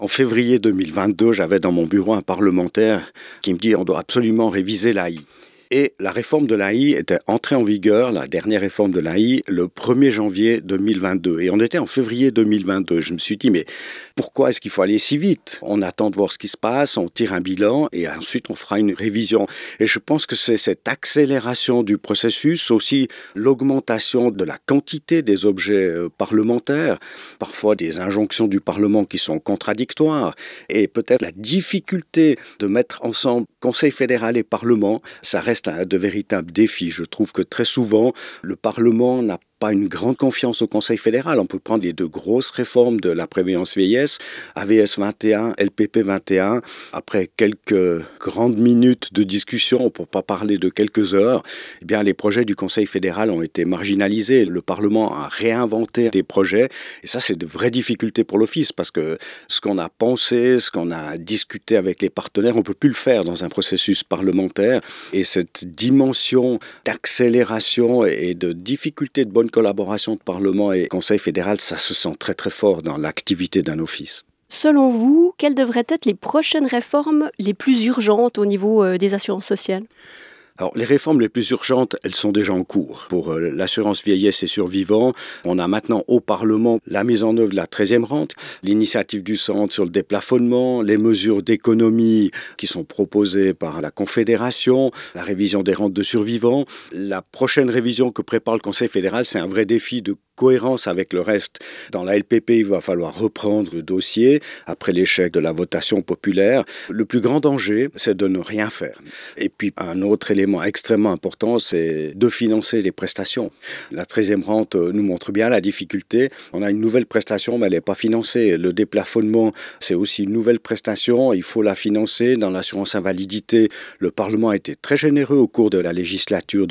En février 2022, j'avais dans mon bureau un parlementaire qui me dit on doit absolument réviser l'AI. Et la réforme de l'AI était entrée en vigueur, la dernière réforme de l'AI, le 1er janvier 2022. Et on était en février 2022. Je me suis dit, mais pourquoi est-ce qu'il faut aller si vite? On attend de voir ce qui se passe, on tire un bilan et ensuite on fera une révision. Et je pense que c'est cette accélération du processus, aussi l'augmentation de la quantité des objets parlementaires, parfois des injonctions du Parlement qui sont contradictoires, et peut-être la difficulté de mettre ensemble Conseil fédéral et Parlement, ça reste de véritables défis. Je trouve que très souvent, le Parlement n'a pas une grande confiance au Conseil fédéral. On peut prendre les deux grosses réformes de la prévoyance vieillesse, AVS 21, LPP 21. Après quelques grandes minutes de discussion, pour ne pas parler de quelques heures, eh bien, les projets du Conseil fédéral ont été marginalisés. Le Parlement a réinventé des projets. Et ça, c'est de vraies difficultés pour l'Office parce que ce qu'on a pensé, ce qu'on a discuté avec les partenaires, on ne peut plus le faire dans un processus parlementaire. Et cette dimension d'accélération et de difficulté de bonne collaboration de Parlement et Conseil fédéral, ça se sent très très fort dans l'activité d'un office. Selon vous, quelles devraient être les prochaines réformes les plus urgentes au niveau des assurances sociales ? Alors, les réformes les plus urgentes, elles sont déjà en cours. Pour l'assurance vieillesse et survivants, on a maintenant au Parlement la mise en œuvre de la 13e rente, l'initiative du Centre sur le déplafonnement, les mesures d'économie qui sont proposées par la Confédération, la révision des rentes de survivants. La prochaine révision que prépare le Conseil fédéral, c'est un vrai défi de cohérence avec le reste. Dans la LPP, il va falloir reprendre le dossier après l'échec de la votation populaire. Le plus grand danger, c'est de ne rien faire. Et puis, un autre élément extrêmement important, c'est de financer les prestations. La 13e rente nous montre bien la difficulté. On a une nouvelle prestation, mais elle n'est pas financée. Le déplafonnement, c'est aussi une nouvelle prestation. Il faut la financer. Dans l'assurance invalidité, le Parlement a été très généreux au cours de la législature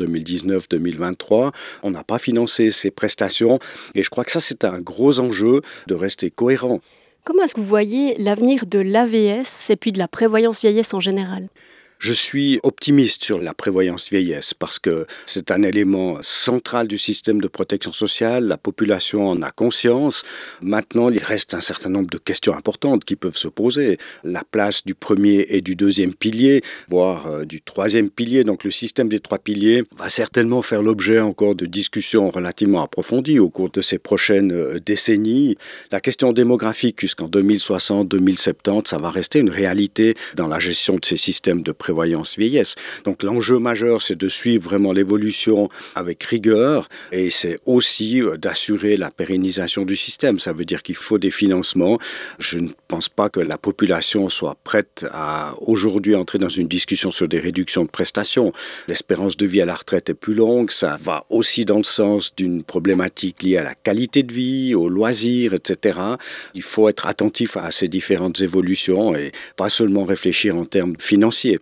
2019-2023. On n'a pas financé ces prestations. Et je crois que ça, c'est un gros enjeu de rester cohérent. Comment est-ce que vous voyez l'avenir de l'AVS et puis de la prévoyance vieillesse en général ? Je suis optimiste sur la prévoyance vieillesse parce que c'est un élément central du système de protection sociale. La population en a conscience. Maintenant, il reste un certain nombre de questions importantes qui peuvent se poser. La place du premier et du deuxième pilier, voire du troisième pilier. Donc le système des trois piliers va certainement faire l'objet encore de discussions relativement approfondies au cours de ces prochaines décennies. La question démographique jusqu'en 2060-2070, ça va rester une réalité dans la gestion de ces systèmes de prévoyance vieillesse. Donc l'enjeu majeur, c'est de suivre vraiment l'évolution avec rigueur et c'est aussi d'assurer la pérennisation du système. Ça veut dire qu'il faut des financements. Je ne pense pas que la population soit prête à aujourd'hui entrer dans une discussion sur des réductions de prestations. L'espérance de vie à la retraite est plus longue. Ça va aussi dans le sens d'une problématique liée à la qualité de vie, aux loisirs, etc. Il faut être attentif à ces différentes évolutions et pas seulement réfléchir en termes financiers.